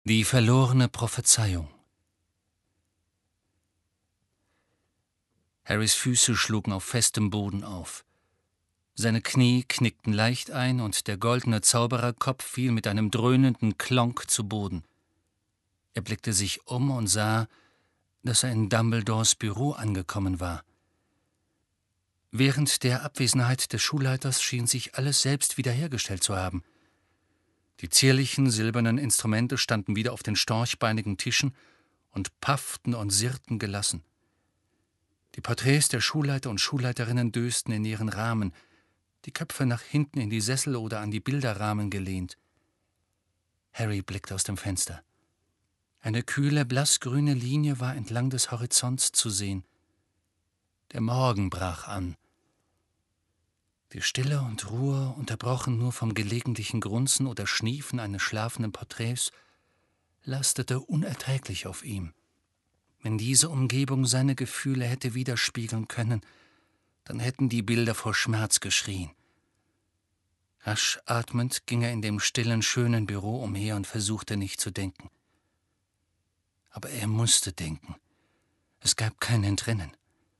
Die verlorene Prophezeiung. Harrys Füße schlugen auf festem Boden auf. Seine Knie knickten leicht ein und der goldene Zaubererkopf fiel mit einem dröhnenden Klonk zu Boden. Er blickte sich um und sah, dass er in Dumbledores Büro angekommen war. Während der Abwesenheit des Schulleiters schien sich alles selbst wiederhergestellt zu haben. Die zierlichen silbernen Instrumente standen wieder auf den storchbeinigen Tischen und pafften und sirrten gelassen. Die Porträts der Schulleiter und Schulleiterinnen dösten in ihren Rahmen, die Köpfe nach hinten in die Sessel oder an die Bilderrahmen gelehnt. Harry blickte aus dem Fenster. Eine kühle, blassgrüne Linie war entlang des Horizonts zu sehen. Der Morgen brach an. Die Stille und Ruhe, unterbrochen nur vom gelegentlichen Grunzen oder Schniefen eines schlafenden Porträts, lastete unerträglich auf ihm. Wenn diese Umgebung seine Gefühle hätte widerspiegeln können, dann hätten die Bilder vor Schmerz geschrien. Rasch atmend ging er in dem stillen, schönen Büro umher und versuchte nicht zu denken. Aber er musste denken. Es gab kein Entrinnen.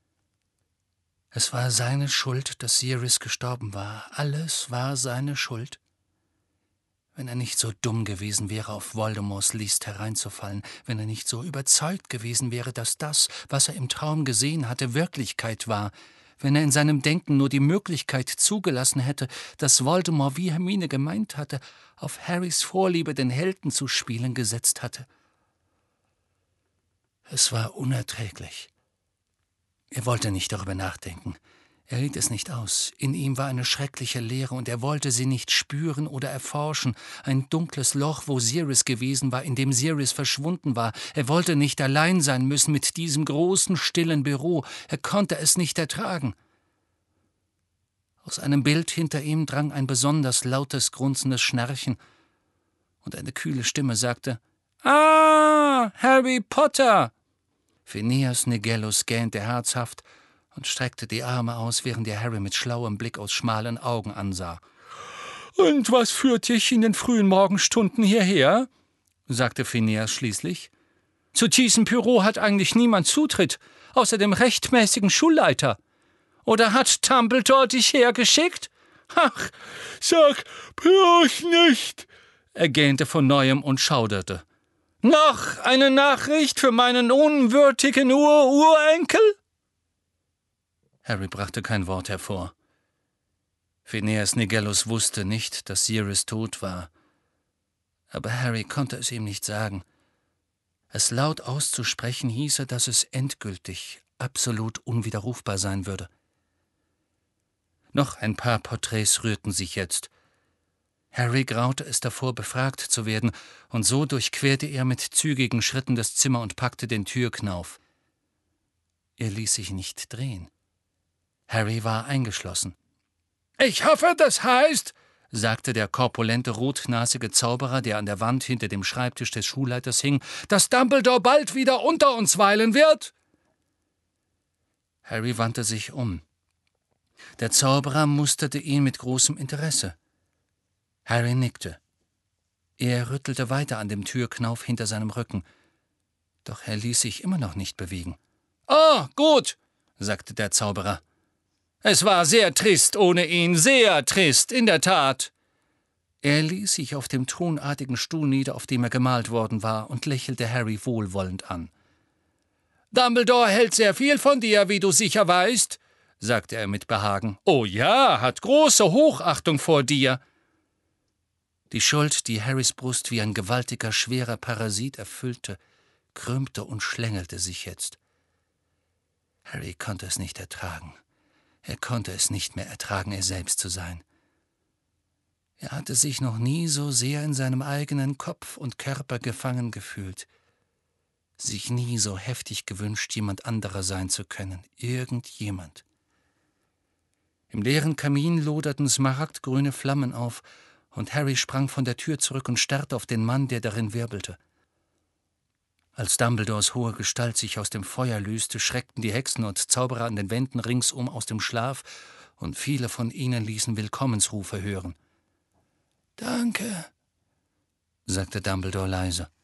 Es war seine Schuld, dass Sirius gestorben war. Alles war seine Schuld. Wenn er nicht so dumm gewesen wäre, auf Voldemorts List hereinzufallen, wenn er nicht so überzeugt gewesen wäre, dass das, was er im Traum gesehen hatte, Wirklichkeit war, wenn er in seinem Denken nur die Möglichkeit zugelassen hätte, dass Voldemort, wie Hermine gemeint hatte, auf Harrys Vorliebe, den Helden zu spielen, gesetzt hatte. Es war unerträglich. Er wollte nicht darüber nachdenken. Er hielt es nicht aus. In ihm war eine schreckliche Leere, und er wollte sie nicht spüren oder erforschen. Ein dunkles Loch, wo Sirius gewesen war, in dem Sirius verschwunden war. Er wollte nicht allein sein müssen mit diesem großen, stillen Büro. Er konnte es nicht ertragen. Aus einem Bild hinter ihm drang ein besonders lautes, grunzendes Schnarchen, und eine kühle Stimme sagte: »Ah, Harry Potter!« Phineas Nigellus gähnte herzhaft und streckte die Arme aus, während er Harry mit schlauem Blick aus schmalen Augen ansah. »Und was führt dich in den frühen Morgenstunden hierher?« sagte Phineas schließlich. »Zu diesem Büro hat eigentlich niemand Zutritt, außer dem rechtmäßigen Schulleiter. Oder hat Dumbledore dich hergeschickt?« »Ach, sag bloß nicht«, er gähnte von neuem und schauderte. »Noch eine Nachricht für meinen unwürdigen Urenkel?« Harry brachte kein Wort hervor. Phineas Nigellus wusste nicht, dass Sirius tot war. Aber Harry konnte es ihm nicht sagen. Es laut auszusprechen hieße, dass es endgültig, absolut unwiderrufbar sein würde. Noch ein paar Porträts rührten sich jetzt. Harry graute es davor, befragt zu werden, und so durchquerte er mit zügigen Schritten das Zimmer und packte den Türknauf. Er ließ sich nicht drehen. Harry war eingeschlossen. »Ich hoffe, das heißt«, sagte der korpulente, rotnasige Zauberer, der an der Wand hinter dem Schreibtisch des Schulleiters hing, »dass Dumbledore bald wieder unter uns weilen wird?« Harry wandte sich um. Der Zauberer musterte ihn mit großem Interesse. Harry nickte. Er rüttelte weiter an dem Türknauf hinter seinem Rücken. Doch er ließ sich immer noch nicht bewegen. »Oh, gut«, sagte der Zauberer. »Es war sehr trist ohne ihn, sehr trist, in der Tat.« Er ließ sich auf dem thronartigen Stuhl nieder, auf dem er gemalt worden war, und lächelte Harry wohlwollend an. »Dumbledore hält sehr viel von dir, wie du sicher weißt«, sagte er mit Behagen. »Oh ja, hat große Hochachtung vor dir.« Die Schuld, die Harrys Brust wie ein gewaltiger, schwerer Parasit erfüllte, krümmte und schlängelte sich jetzt. Harry konnte es nicht ertragen. Er konnte es nicht mehr ertragen, er selbst zu sein. Er hatte sich noch nie so sehr in seinem eigenen Kopf und Körper gefangen gefühlt, sich nie so heftig gewünscht, jemand anderer sein zu können, irgendjemand. Im leeren Kamin loderten smaragdgrüne Flammen auf, und Harry sprang von der Tür zurück und starrte auf den Mann, der darin wirbelte. Als Dumbledores hohe Gestalt sich aus dem Feuer löste, schreckten die Hexen und Zauberer an den Wänden ringsum aus dem Schlaf, und viele von ihnen ließen Willkommensrufe hören. »Danke«, sagte Dumbledore leise.